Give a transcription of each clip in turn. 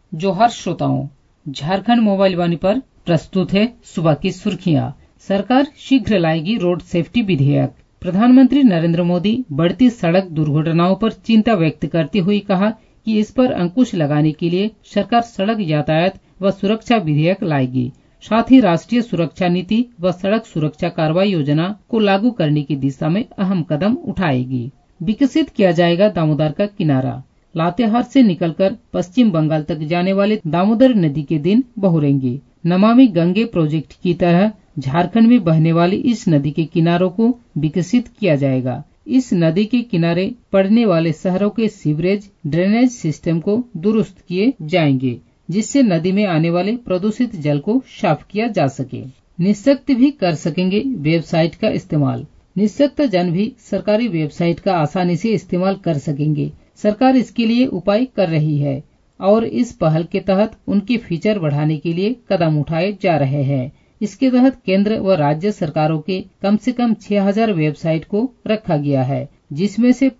जोहार श्रोताओं, झारखंड मोबाइल वाणी पर प्रस्तुत है सुबह की सुर्खियां। सरकार शीघ्र लाएगी रोड सेफ्टी विधेयक। प्रधानमंत्री नरेंद्र मोदी बढ़ती सड़क दुर्घटनाओं पर चिंता व्यक्त करते हुए कहा कि इस पर अंकुश लगाने के लिए सरकार सड़क यातायात व सुरक्षा विधेयक लाएगी। साथ ही राष्ट्रीय सुरक्षा नीति व सड़क सुरक्षा कार्रवाई योजना को लागू करने की दिशा में अहम कदम उठाएगी। विकसित किया जाएगा दामोदर का किनारा। लातेहार से निकलकर पश्चिम बंगाल तक जाने वाले दामोदर नदी के दिन बहुरेंगे। नमामि गंगे प्रोजेक्ट की तरह झारखंड में बहने वाली इस नदी के किनारों को विकसित किया जाएगा। इस नदी के किनारे पड़ने वाले शहरों के सीवरेज ड्रेनेज सिस्टम को दुरुस्त किए जाएंगे, जिससे नदी में आने वाले प्रदूषित जल को साफ किया जा सके। निःशक्त भी कर सकेंगे वेबसाइट का इस्तेमाल। निःशक्त जन भी सरकारी वेबसाइट का आसानी से इस्तेमाल कर सकेंगे। सरकार इसके लिए उपाय कर रही है और इस पहल के तहत उनके फीचर बढ़ाने के लिए कदम उठाए जा रहे हैं। इसके तहत केंद्र व राज्य सरकारों के कम से कम 6000 वेबसाइट को रखा गया है, जिसमें से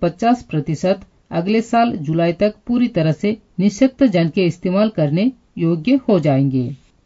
50% अगले साल जुलाई तक पूरी तरह से निःशक्त जन के इस्तेमाल करने योग्य हो जाएंगे।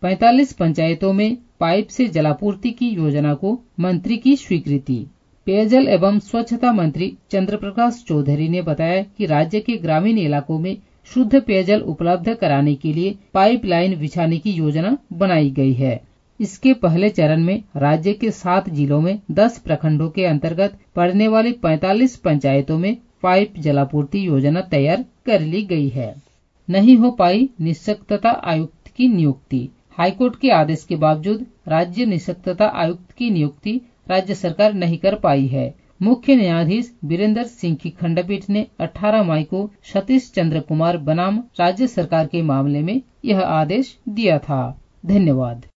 45 पंचायतों में पाइप से जलापूर्ति की योजना को मंत्री की स्वीकृति। पेयजल एवं स्वच्छता मंत्री चंद्र प्रकाश चौधरी ने बताया कि राज्य के ग्रामीण इलाकों में शुद्ध पेयजल उपलब्ध कराने के लिए पाइपलाइन बिछाने की योजना बनाई गई है। इसके पहले चरण में राज्य के 7 जिलों में 10 प्रखंडों के अंतर्गत पड़ने वाले 45 पंचायतों में पाइप जलापूर्ति योजना तैयार कर ली गई है। नहीं हो पाई निःशक्तता आयुक्त की नियुक्ति। हाईकोर्ट के आदेश के बावजूद राज्य निःशक्तता आयुक्त की नियुक्ति राज्य सरकार नहीं कर पाई है। मुख्य न्यायाधीश वीरेंद्र सिंह की खंडपीठ ने 18 मई को सतीश चंद्र कुमार बनाम राज्य सरकार के मामले में यह आदेश दिया था। धन्यवाद।